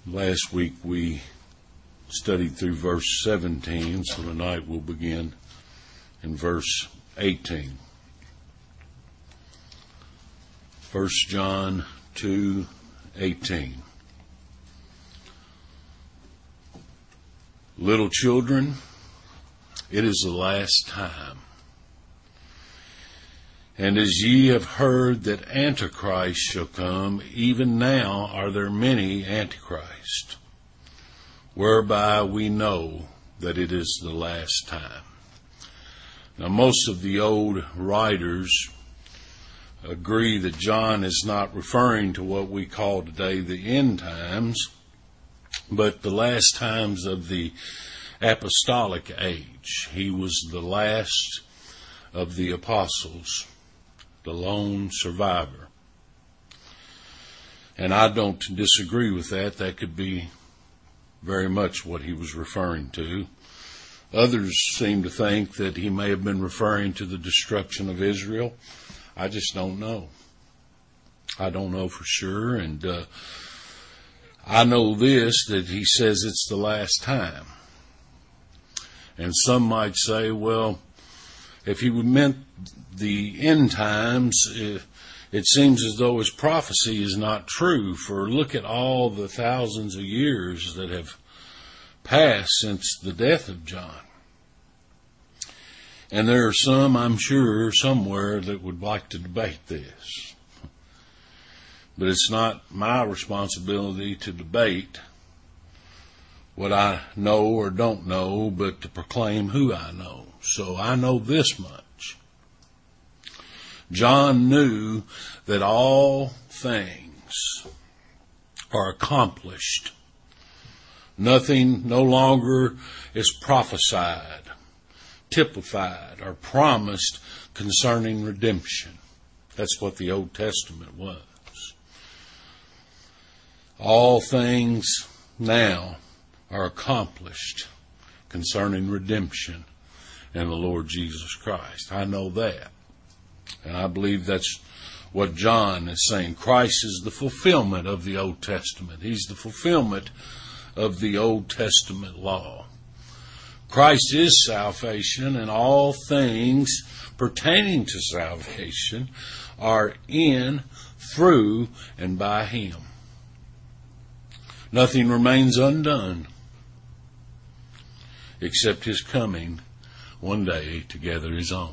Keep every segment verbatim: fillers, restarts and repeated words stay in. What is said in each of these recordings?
Last week we studied through verse seventeen, so tonight we'll begin in verse eighteen. First John two eighteen. Little children, it is the last time. And as ye have heard that Antichrist shall come, even now are there many Antichrists, whereby we know that it is the last time. Now, most of the old writers agree that John is not referring to what we call today the end times, but the last times of the apostolic age. He was the last of the apostles, the lone survivor. And I don't disagree with that. That could be very much what he was referring to. Others seem to think that he may have been referring to the destruction of Israel. I just don't know. I don't know for sure. And uh, I know this, that he says it's the last time. And some might say, well, if he meant the end times, it, it seems as though his prophecy is not true. For look at all the thousands of years that have passed since the death of John. And there are some, I'm sure, somewhere that would like to debate this. But it's not my responsibility to debate what I know or don't know, but to proclaim who I know. So I know this much. John knew that all things are accomplished. Nothing no longer is prophesied, typified, or promised concerning redemption. That's what the Old Testament was. All things now are accomplished concerning redemption in the Lord Jesus Christ. I know that. And I believe that's what John is saying. Christ is the fulfillment of the Old Testament. He's the fulfillment of the Old Testament law. Christ is salvation, and all things pertaining to salvation are in, through, and by Him. Nothing remains undone except His coming one day to gather His own.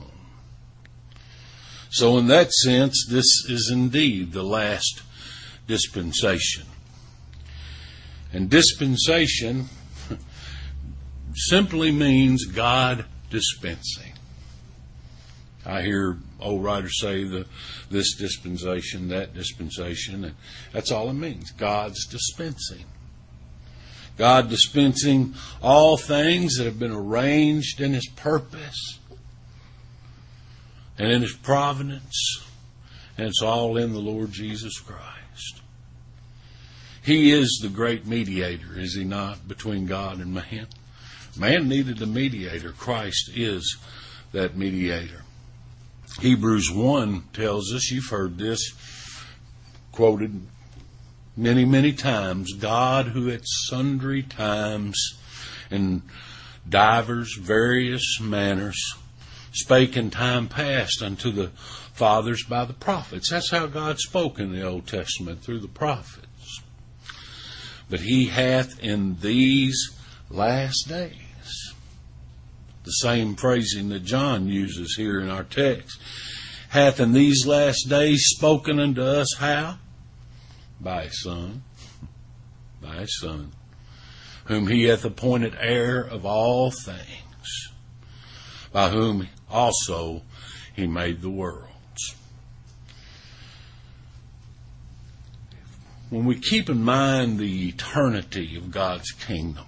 So in that sense, this is indeed the last dispensation. And dispensation simply means God dispensing. I hear old writers say the this dispensation, that dispensation, and that's all it means. God's dispensing. God dispensing all things that have been arranged in His purpose and in His providence, and it's all in the Lord Jesus Christ. He is the great mediator, is He not, between God and man? Man needed a mediator. Christ is that mediator. Hebrews one tells us, you've heard this quoted many, many times, God who at sundry times in divers various manners spake in time past unto the fathers by the prophets. That's how God spoke in the Old Testament, through the prophets. But He hath in these last days, the same phrasing that John uses here in our text, hath in these last days spoken unto us how? By His Son. By His Son. Whom He hath appointed heir of all things, by whom also He made the worlds. When we keep in mind the eternity of God's kingdom,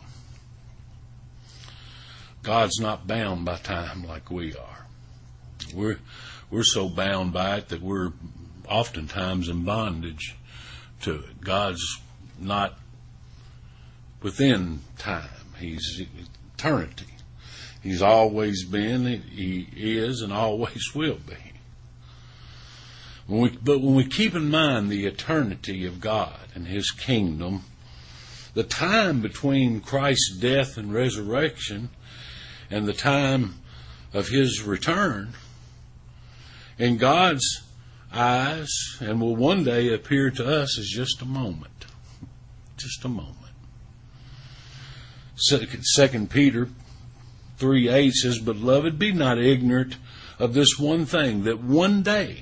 God's not bound by time like we are. We're we're so bound by it that we're oftentimes in bondage to it. God's not within time. He's eternity. He's always been, He is, and always will be. When we, but when we keep in mind the eternity of God and His kingdom, the time between Christ's death and resurrection and the time of his return, in God's eyes, and will one day appear to us as just a moment. Just a moment. Second Peter three eight says, "Beloved, be not ignorant of this one thing, that one day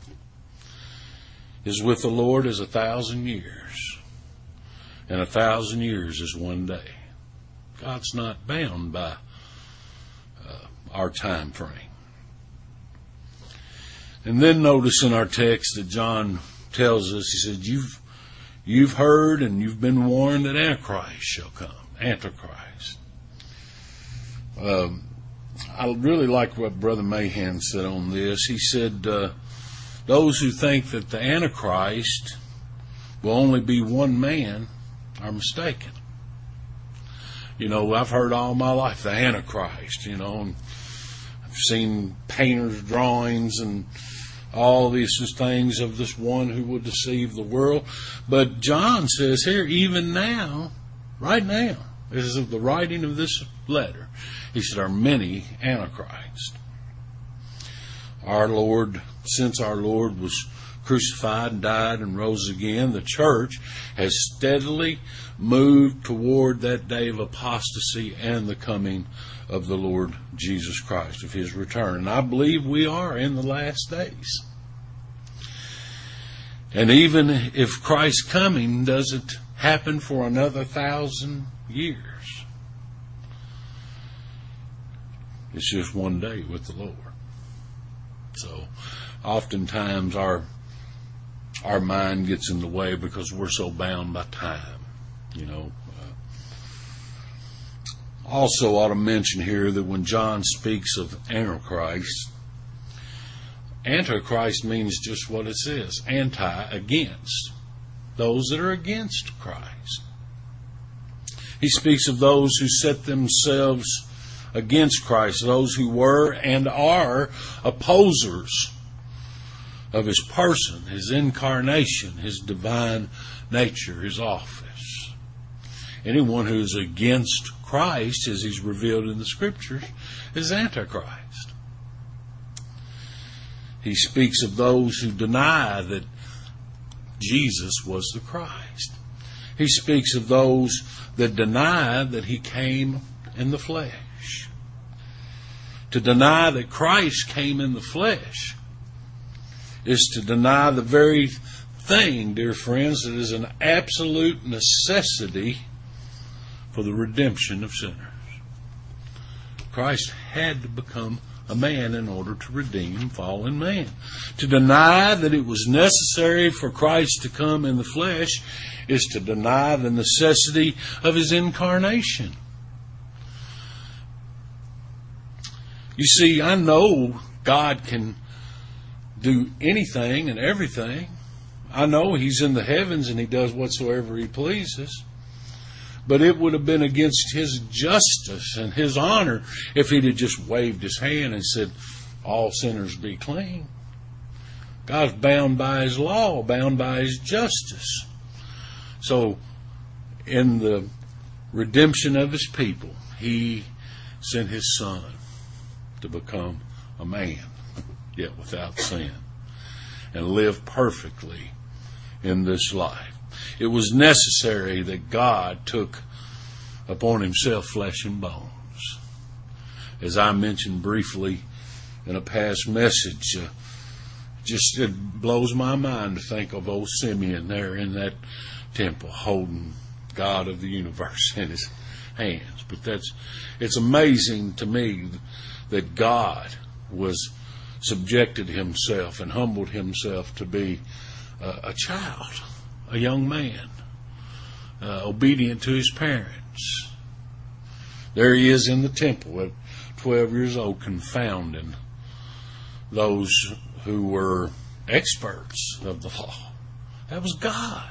is with the Lord as a thousand years, and a thousand years is one day." God's not bound by uh, our time frame. And then notice in our text that John tells us, he said, you've, you've heard and you've been warned that Antichrist shall come. Antichrist. Um, I really like what Brother Mahan said on this. He said, uh, those who think that the Antichrist will only be one man are mistaken. You know, I've heard all my life the Antichrist, you know, and I've seen painters' drawings and all these things of this one who will deceive the world. But John says here, even now, right now, as of the writing of this letter, he said, are many antichrists. Our Lord, since our Lord was crucified and died and rose again, the church has steadily moved toward that day of apostasy and the coming of the Lord Jesus Christ, of his return. And I believe we are in the last days. And even if Christ's coming doesn't happen for another thousand years, it's just one day with the Lord. So oftentimes our our mind gets in the way because we're so bound by time, you know. Uh, also ought to mention here that when John speaks of Antichrist, Antichrist means just what it says, anti, against, those that are against Christ. He speaks of those who set themselves against Christ, those who were and are opposers of his person, his incarnation, his divine nature, his office. Anyone who is against Christ, as he's revealed in the Scriptures, is Antichrist. He speaks of those who deny that Jesus was the Christ. He speaks of those that deny that he came in the flesh. To deny that Christ came in the flesh is to deny the very thing, dear friends, that is an absolute necessity for the redemption of sinners. Christ had to become a man in order to redeem fallen man. To deny that it was necessary for Christ to come in the flesh is to deny the necessity of his incarnation. You see, I know God can do anything and everything. I know he's in the heavens and he does whatsoever he pleases. But it would have been against his justice and his honor if he'd have just waved his hand and said, all sinners be clean. God's bound by his law, bound by his justice. So, in the redemption of his people, he sent his Son to become a man, yet without sin, and live perfectly in this life. It was necessary that God took upon himself flesh and bones. As I mentioned briefly in a past message, uh, just it blows my mind to think of old Simeon there in that temple holding God of the universe in his hands. But that's it's amazing to me that God was subjected himself and humbled himself to be uh, a child, a young man, uh, obedient to his parents. There he is in the temple at twelve years old, confounding those who were experts of the law. That was God.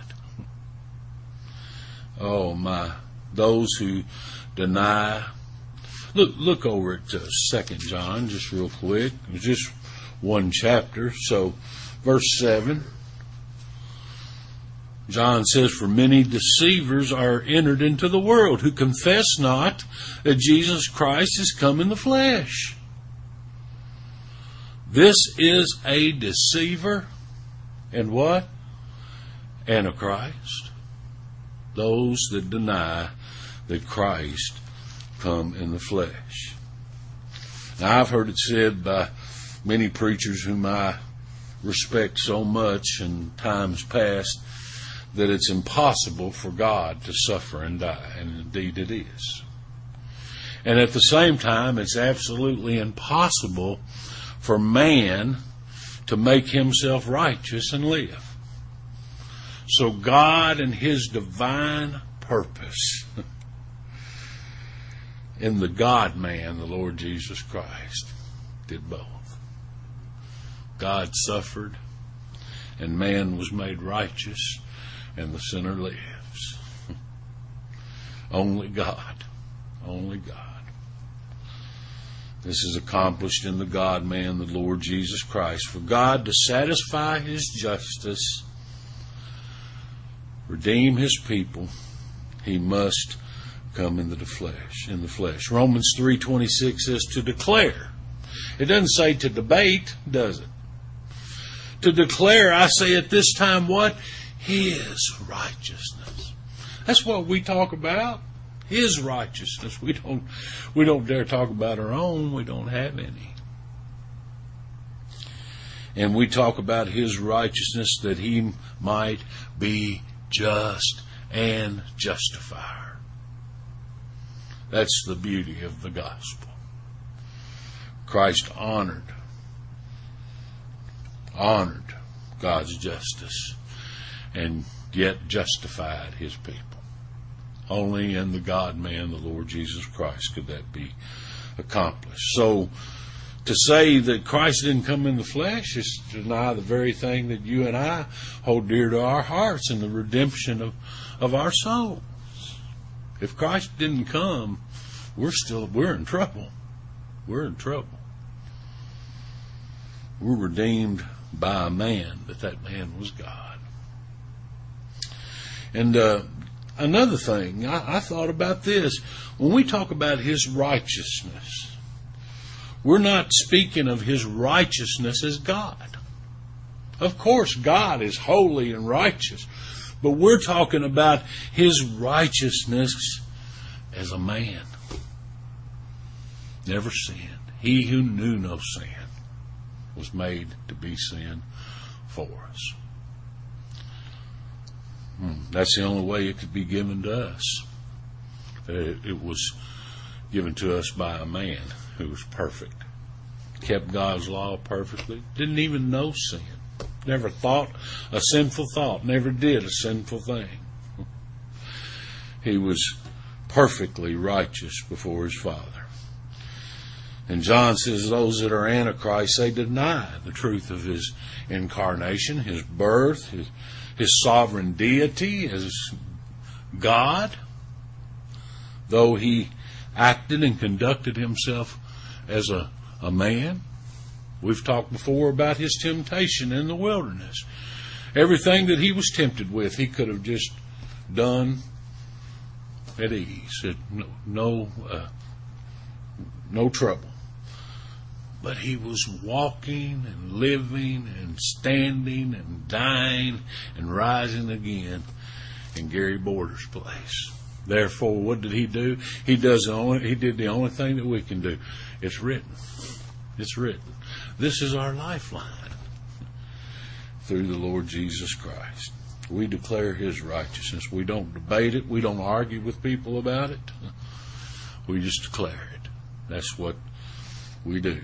Oh my! Those who deny. Look, look over at uh, Second John, just real quick. It was just one chapter. So, verse seven. John says, for many deceivers are entered into the world who confess not that Jesus Christ is come in the flesh. This is a deceiver and what? Antichrist. Those that deny that Christ come in the flesh. Now, I've heard it said by many preachers whom I respect so much in times past that it's impossible for God to suffer and die, and indeed it is. And at the same time, it's absolutely impossible for man to make himself righteous and live. So God and His divine purpose in the God-man, the Lord Jesus Christ, did both. God suffered, and man was made righteous, and the sinner lives. Only God. Only God. This is accomplished in the God-man, the Lord Jesus Christ. For God to satisfy His justice, redeem His people, He must come into the flesh. In the flesh. Romans three twenty-six says to declare. It doesn't say to debate, does it? To declare, I say at this time what? His righteousness. That's what we talk about. His righteousness. We don't we don't dare talk about our own. We don't have any. And we talk about His righteousness that He might be just and justifier. That's the beauty of the gospel. Christ honored honored God's justice and yet justified His people. Only in the God-man, the Lord Jesus Christ, could that be accomplished. So, to say that Christ didn't come in the flesh is to deny the very thing that you and I hold dear to our hearts in the redemption of, of our souls. If Christ didn't come, we're still, we're in trouble. We're in trouble. We're redeemed by a man, but that man was God. And, uh, Another thing, I, I thought about this. When we talk about His righteousness, we're not speaking of His righteousness as God. Of course, God is holy and righteous, but we're talking about His righteousness as a man. Never sinned. He who knew no sin was made to be sin for us. That's the only way it could be given to us. It was given to us by a man who was perfect. Kept God's law perfectly. Didn't even know sin. Never thought a sinful thought. Never did a sinful thing. He was perfectly righteous before His Father. And John says those that are antichrist, they deny the truth of His incarnation, His birth, His His sovereign deity as God, though He acted and conducted Himself as a, a man. We've talked before about His temptation in the wilderness. Everything that He was tempted with, He could have just done at ease, at no no, uh, no trouble. But He was walking and living and standing and dying and rising again in Gary Border's place. Therefore, what did He do? He does the only, He did the only thing that we can do. It's written. It's written. This is our lifeline through the Lord Jesus Christ. We declare His righteousness. We don't debate it. We don't argue with people about it. We just declare it. That's what we do.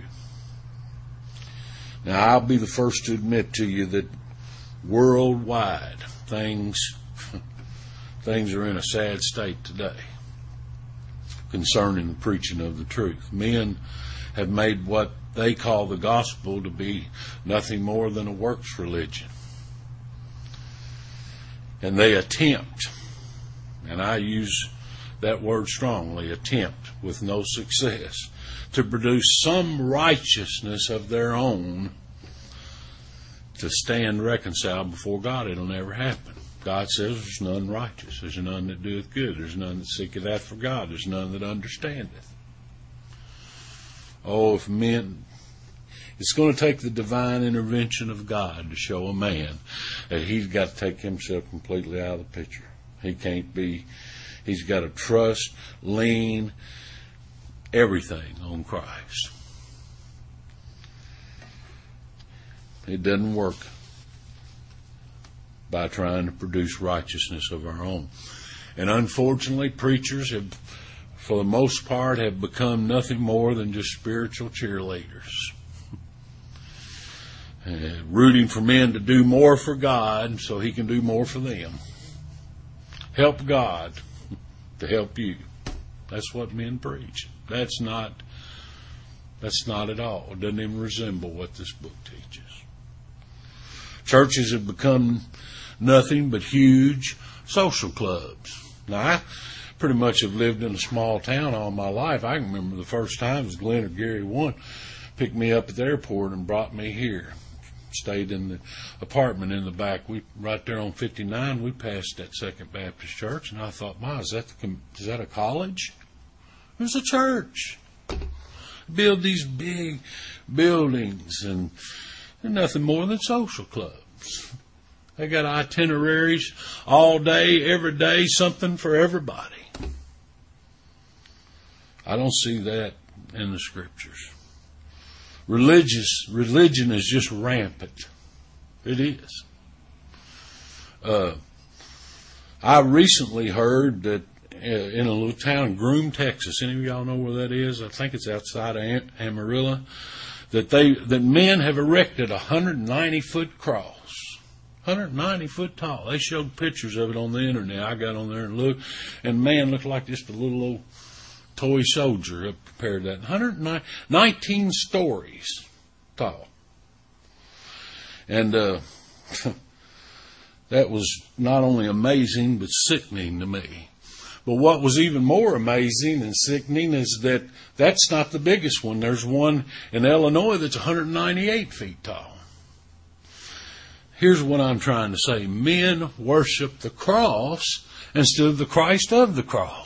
Now, I'll be the first to admit to you that worldwide things things are in a sad state today concerning the preaching of the truth. Men have made what they call the gospel to be nothing more than a works religion. And they attempt, and I use that word strongly, attempt with no success, to produce some righteousness of their own to stand reconciled before God. It'll never happen. God says there's none righteous. There's none that doeth good. There's none that seeketh after God. There's none that understandeth. Oh, if men... It's going to take the divine intervention of God to show a man that he's got to take himself completely out of the picture. He can't be... He's got to trust, lean, everything on Christ. It doesn't work by trying to produce righteousness of our own. And unfortunately, preachers have, for the most part, have become nothing more than just spiritual cheerleaders. Uh, rooting for men to do more for God so he can do more for them. Help God to help you. That's what men preach. That's not, that's not at all. It doesn't even resemble what this book teaches. Churches have become nothing but huge social clubs. Now, I pretty much have lived in a small town all my life. I can remember the first times Glenn or Gary One picked me up at the airport and brought me here. Stayed in the apartment in the back. We right there on fifty-nine. We passed that Second Baptist Church, and I thought, "My, is that the, is that a college? It was a church." Build these big buildings, and they're nothing more than social clubs. They got itineraries all day, every day, something for everybody. I don't see that in the Scriptures. Religious religion is just rampant. It is. Uh, I recently heard that uh, in a little town, Groom, Texas. Any of y'all know where that is? I think it's outside of Am- Amarillo. That they that men have erected a one hundred ninety foot cross, one hundred ninety foot tall. They showed pictures of it on the internet. I got on there and looked, and man looked like just a little old toy soldier up compared to that. one hundred nineteen stories tall. And uh, that was not only amazing, but sickening to me. But what was even more amazing and sickening is that that's not the biggest one. There's one in Illinois that's one hundred ninety-eight feet tall. Here's what I'm trying to say. Men worship the cross instead of the Christ of the cross.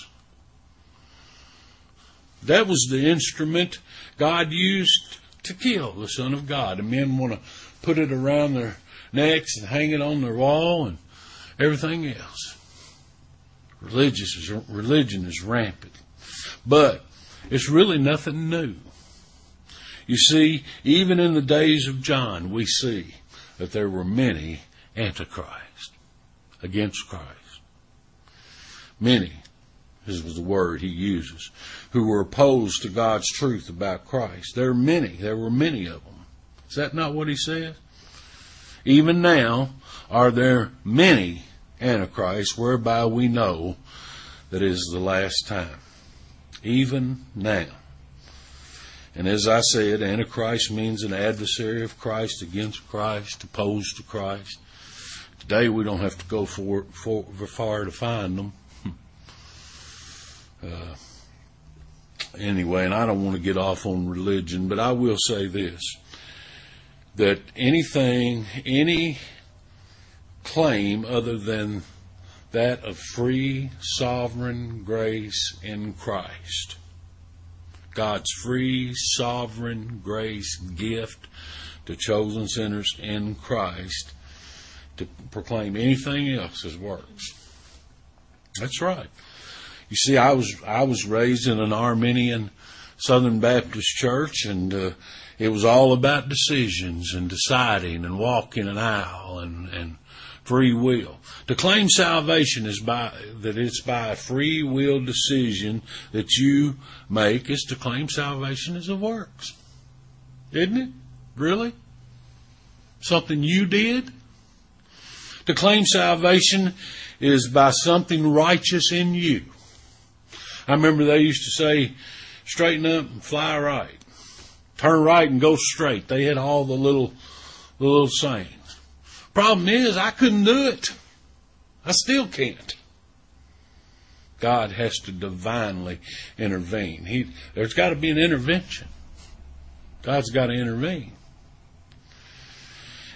That was the instrument God used to kill the Son of God. And men want to put it around their necks and hang it on their wall and everything else. Religious is, religion is rampant. But it's really nothing new. You see, even in the days of John, we see that there were many antichrists against Christ. Many. This was the word he uses, who were opposed to God's truth about Christ. There are many. There were many of them. Is that not what he says? Even now are there many antichrists, whereby we know that it is the last time. Even now. And as I said, antichrist means an adversary of Christ, against Christ, opposed to Christ. Today we don't have to go for, for, for far to find them. Uh, anyway, and I don't want to get off on religion, but I will say this, that anything, any claim other than that of free, sovereign grace in Christ, God's free, sovereign grace gift to chosen sinners in Christ, to proclaim anything else as works. That's right. You see, I was I was raised in an Arminian Southern Baptist church, and uh, it was all about decisions and deciding and walking an aisle and, and free will. To claim salvation is by that it's by a free will decision that you make is to claim salvation as of works. Isn't it? Really? Something you did? To claim salvation is by something righteous in you. I remember they used to say, straighten up and fly right. Turn right and go straight. They had all the little, the little sayings. Problem is, I couldn't do it. I still can't. God has to divinely intervene. He, there's got to be an intervention. God's got to intervene.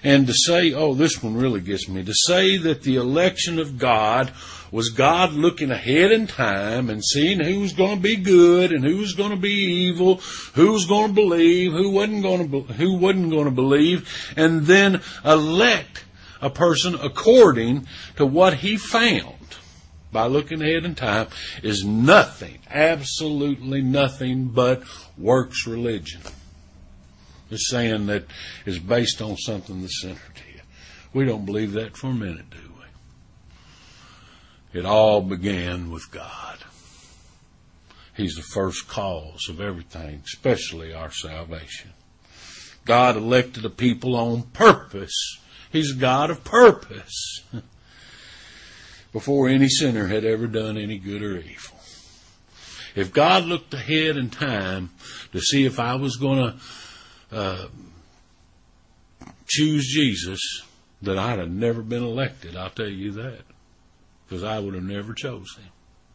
And to say, oh, this one really gets me, to say that the election of God was God looking ahead in time and seeing who was going to be good and who was going to be evil, who was going to believe, who wasn't going to, who wasn't going to believe, and then elect a person according to what he found by looking ahead in time is nothing, absolutely nothing but works religion. It's saying that is based on something that's centered to you. We don't believe that for a minute, do we? It all began with God. He's the first cause of everything, especially our salvation. God elected a people on purpose. He's a God of purpose. Before any sinner had ever done any good or evil. If God looked ahead in time to see if I was going to uh, choose Jesus, then I'd have never been elected, I'll tell you that. Because I would have never chose him.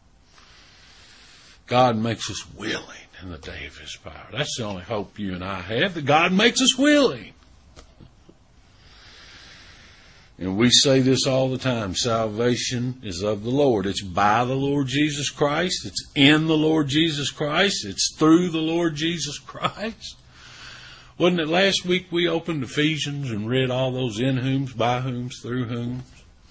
God makes us willing in the day of his power. That's the only hope you and I have, that God makes us willing. And we say this all the time, salvation is of the Lord. It's by the Lord Jesus Christ. It's in the Lord Jesus Christ. It's through the Lord Jesus Christ. Wasn't it last week we opened Ephesians and read all those in whom's, by whom's, through whom's?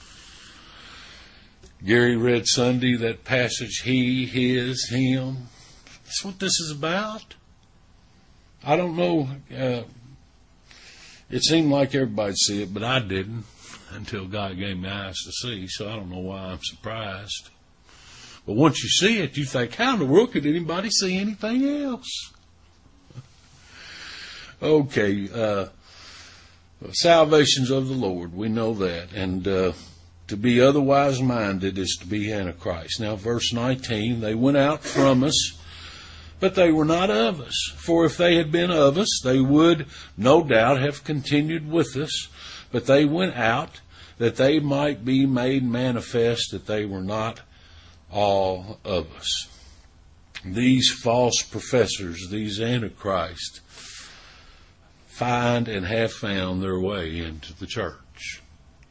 Gary read Sunday that passage, he, his, him. That's what this is about. I don't know. Uh, it seemed like everybody'd see it, but I didn't until God gave me eyes to see, so I don't know why I'm surprised. But once you see it, you think, how in the world could anybody see anything else? Okay, uh, salvation's of the Lord, we know that, and uh, to be otherwise minded is to be Antichrist. Now, verse nineteen, they went out from us, but they were not of us. For if they had been of us, they would no doubt have continued with us. But they went out that they might be made manifest that they were not all of us. These false professors, these antichrists, find and have found their way into the church.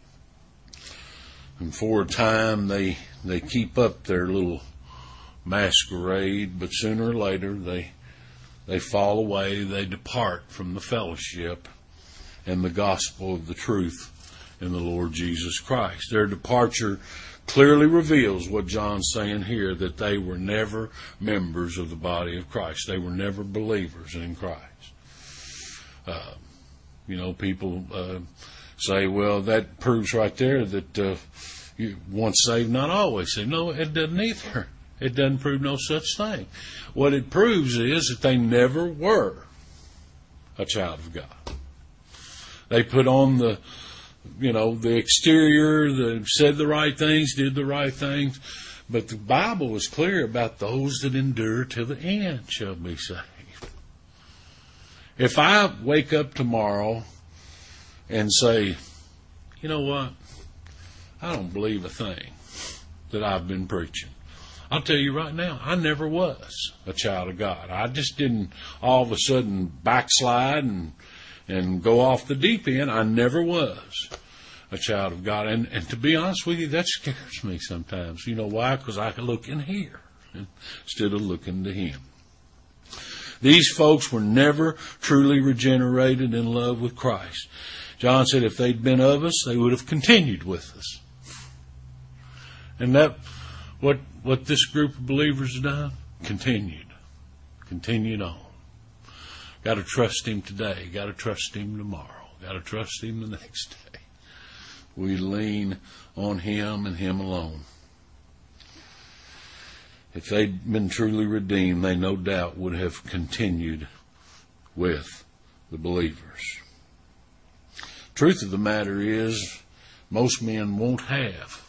And for a time they they keep up their little masquerade, but sooner or later they they fall away, they depart from the fellowship and the gospel of the truth in the Lord Jesus Christ. Their departure clearly reveals what John's saying here, that they were never members of the body of Christ. They were never believers in Christ. Uh, you know, people uh, say, well, that proves right there that uh, you once saved, not always saved. No, it doesn't either. It doesn't prove no such thing. What it proves is that they never were a child of God. They put on the, you know, the exterior, the, said the right things, did the right things. But the Bible is clear about those that endure to the end shall be saved. If I wake up tomorrow and say, you know what, I don't believe a thing that I've been preaching. I'll tell you right now, I never was a child of God. I just didn't all of a sudden backslide and and go off the deep end. I never was a child of God. And, and to be honest with you, that scares me sometimes. You know why? Because I can look in here instead of looking to him. These folks were never truly regenerated in love with Christ. John said if they'd been of us, they would have continued with us. And that, what, what this group of believers has done, continued. Continued on. Got to trust him today. Got to trust him tomorrow. Got to trust him the next day. We lean on him and him alone. If they'd been truly redeemed, they no doubt would have continued with the believers. Truth of the matter is, most men won't have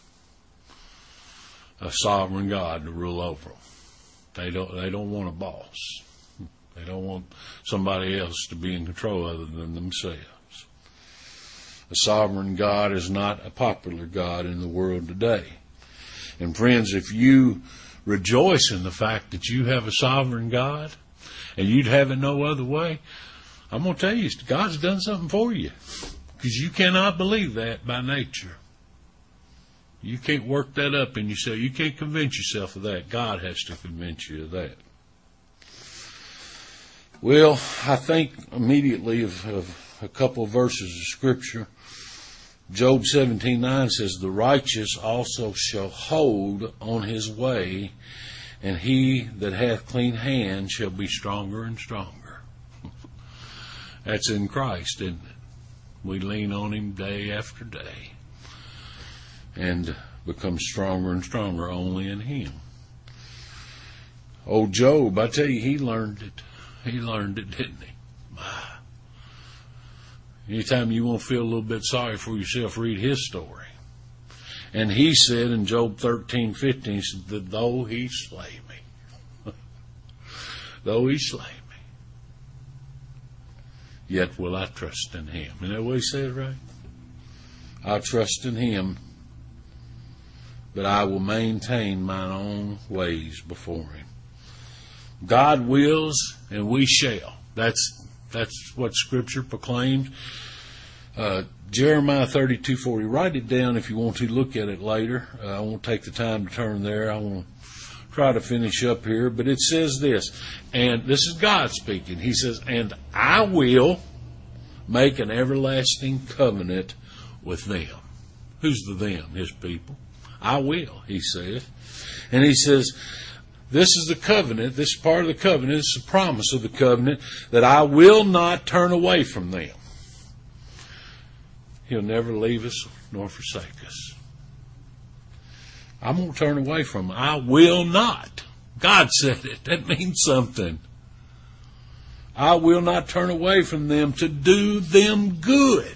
a sovereign God to rule over them. They don't, they don't want a boss. They don't want somebody else to be in control other than themselves. A sovereign God is not a popular God in the world today. And friends, if you rejoice in the fact that you have a sovereign God and you'd have it no other way, I'm going to tell you, God's done something for you. Because you cannot believe that by nature. You can't work that up in yourself. You can't convince yourself of that. God has to convince you of that. Well, I think immediately of, of a couple of verses of Scripture. Job seventeen nine says, the righteous also shall hold on his way, and he that hath clean hands shall be stronger and stronger. That's in Christ, isn't it? We lean on him day after day and become stronger and stronger only in him. Old Job, I tell you, he learned it. He learned it, didn't he? My. Anytime you want to feel a little bit sorry for yourself, read his story. And he said in Job thirteen fifteen, he said, that though he slay me, though he slay me, yet will I trust in him. Isn't that what he said, right? I trust in him, but I will maintain mine own ways before him. God wills, and we shall. That's that's what Scripture proclaims. Uh, Jeremiah thirty-two forty. Write it down if you want to look at it later. Uh, I won't take the time to turn there. I want to try to finish up here. But it says this, and this is God speaking. He says, and I will make an everlasting covenant with them. Who's the them? His people. I will, he says. And he says, this is the covenant, this is part of the covenant, this is the promise of the covenant, that I will not turn away from them. He'll never leave us nor forsake us. I won't turn away from them. I will not. God said it. That means something. I will not turn away from them to do them good.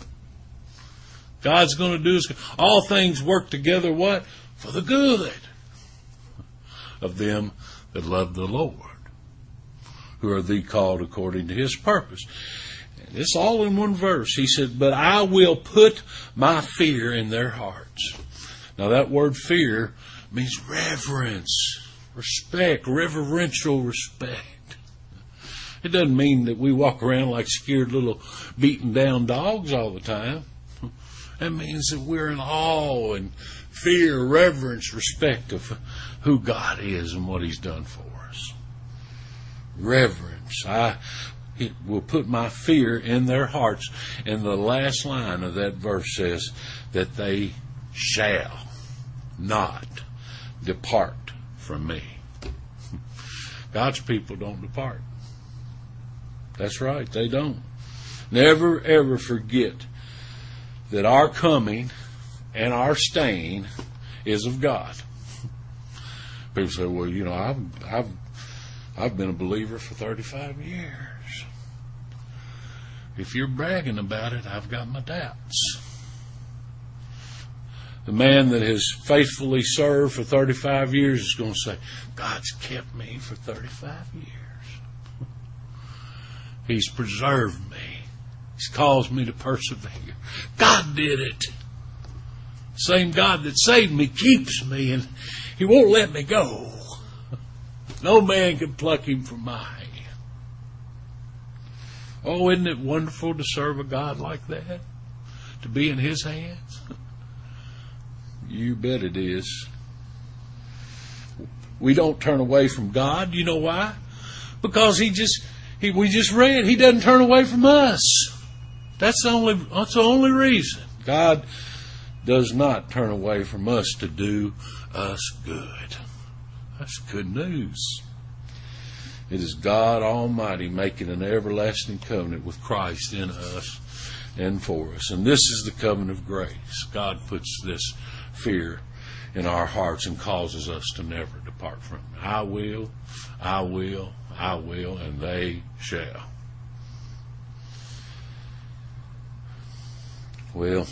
God's going to do us good. All things work together, what? For the good of them that love the Lord, who are the called according to his purpose. And it's all in one verse. He said, but I will put my fear in their hearts. Now that word fear means reverence, respect, reverential respect. It doesn't mean that we walk around like scared little beaten down dogs all the time. That means that we're in awe and fear, reverence, respect of who God is and what he's done for us. Reverence. I it will put my fear in their hearts. And the last line of that verse says that they shall not depart from me. God's people don't depart. That's right, they don't. Never ever forget that our coming and our staying is of God. People say, well, you know, I've I've I've been a believer for thirty-five years. If you're bragging about it, I've got my doubts. The man that has faithfully served for thirty-five years is going to say, God's kept me for thirty-five years. He's preserved me. He's caused me to persevere. God did it. Same God that saved me keeps me, and he won't let me go. No man can pluck him from my hand. Oh, isn't it wonderful to serve a God like that? To be in his hands? You bet it is. We don't turn away from God. You know why? Because he just, he, we just read, he doesn't turn away from us. That's the only, that's the only reason. God does not turn away from us to do us good. That's good news. It is God Almighty making an everlasting covenant with Christ in us and for us. And this is the covenant of grace. God puts this fear in our hearts and causes us to never depart from it. I will, I will, I will, and they shall. Well,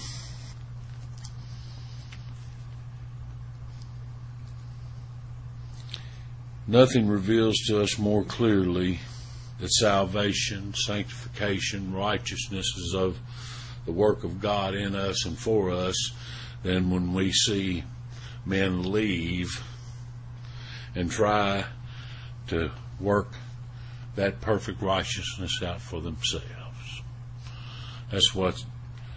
nothing reveals to us more clearly that salvation, sanctification, righteousness is of the work of God in us and for us than when we see men leave and try to work that perfect righteousness out for themselves. That's what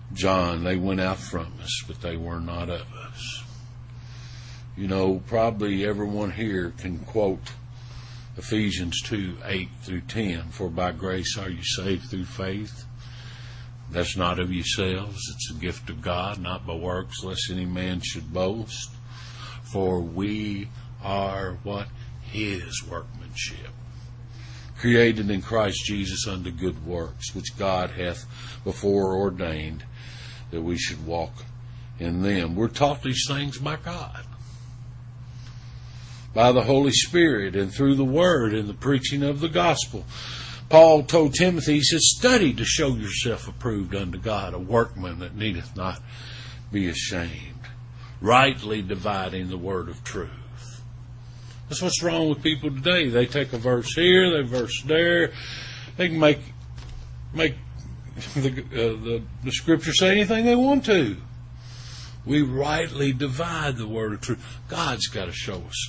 John, they went out from us, but they were not of us. You know, probably everyone here can quote Ephesians two, eight through ten. For by grace are you saved through faith. That's not of yourselves. It's a gift of God, not by works, lest any man should boast. For we are what? His workmanship, created in Christ Jesus unto good works, which God hath before ordained that we should walk in them. We're taught these things by God, by the Holy Spirit, and through the Word and the preaching of the gospel. Paul told Timothy, he said, study to show yourself approved unto God, a workman that needeth not be ashamed, rightly dividing the word of truth. That's what's wrong with people today. They take a verse here, they verse there. They can make make the, uh, the, the Scripture say anything they want to. We rightly divide the word of truth. God's got to show us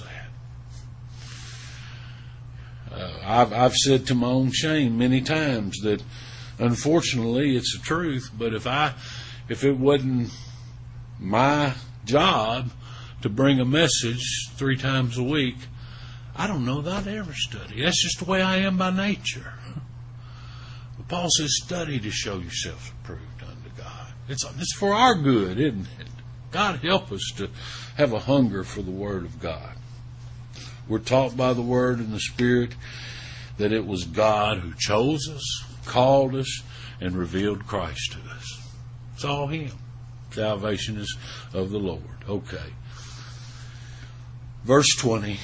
that. Uh, I've, I've said to my own shame many times that, unfortunately, it's the truth. But if I, if it wasn't my job to bring a message three times a week, I don't know that I'd ever study. That's just the way I am by nature. But Paul says, study to show yourselves approved unto God. It's, it's for our good, isn't it? God help us to have a hunger for the Word of God. We're taught by the Word and the Spirit that it was God who chose us, called us, and revealed Christ to us. It's all Him. Salvation is of the Lord. Okay. Verse twenty.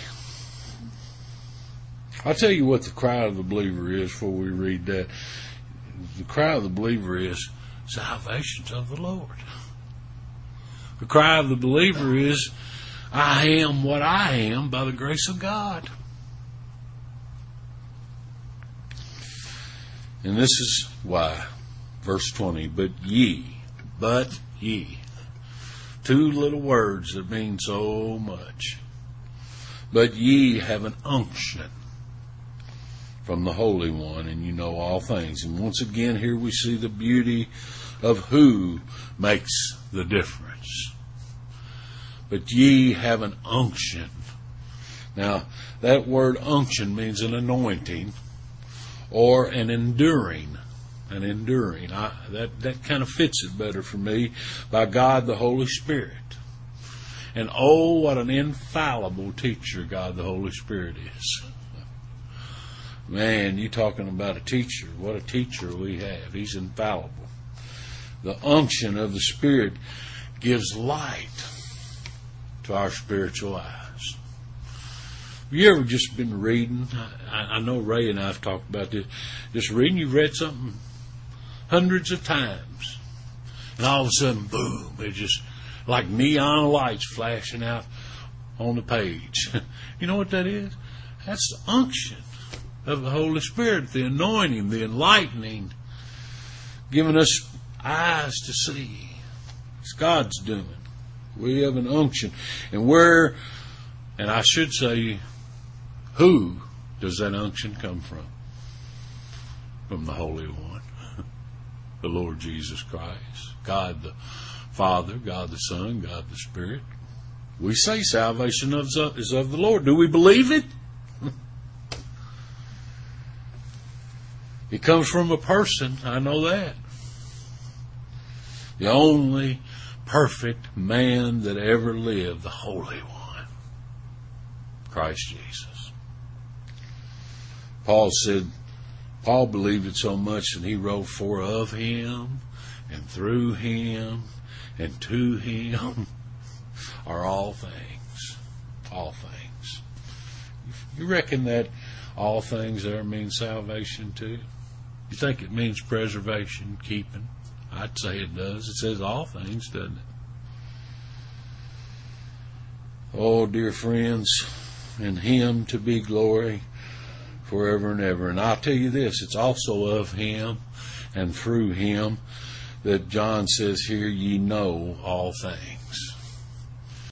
I'll tell you what the cry of the believer is before we read that. The cry of the believer is, salvation's of the Lord. The cry of the believer is, I am what I am by the grace of God. And this is why. Verse twenty. But ye, but ye. Two little words that mean so much. But ye have an unction from the Holy One, and you know all things. And once again, here we see the beauty of who makes the difference. But ye have an unction. Now, that word unction means an anointing or an enduring. An enduring. I, that, that kind of fits it better for me. By God the Holy Spirit. And oh, what an infallible teacher God the Holy Spirit is. Man, you talking about a teacher. What a teacher we have. He's infallible. The unction of the Spirit gives light to our spiritual eyes. Have you ever just been reading? I, I know Ray and I have talked about this. Just reading, you've read something hundreds of times. And all of a sudden, boom, it just like neon lights flashing out on the page. You know what that is? That's the unction of the Holy Spirit, the anointing, the enlightening, giving us eyes to see. It's God's doing. We have an unction. And where, and I should say, who does that unction come from? From the Holy One, the Lord Jesus Christ, God the Father, God the Son, God the Spirit. We say salvation is of the Lord. Do we believe it? It comes from a person. I know that. The only perfect man that ever lived, the Holy One, Christ Jesus. Paul said, Paul believed it so much that he wrote, for of him and through him and to him are all things. All things. You reckon that all things there means salvation too? You think it means preservation, keeping? I'd say it does. It says all things, doesn't it? Oh, dear friends, in him to be glory forever and ever. And I'll tell you this, it's also of him and through him that John says here, ye know all things.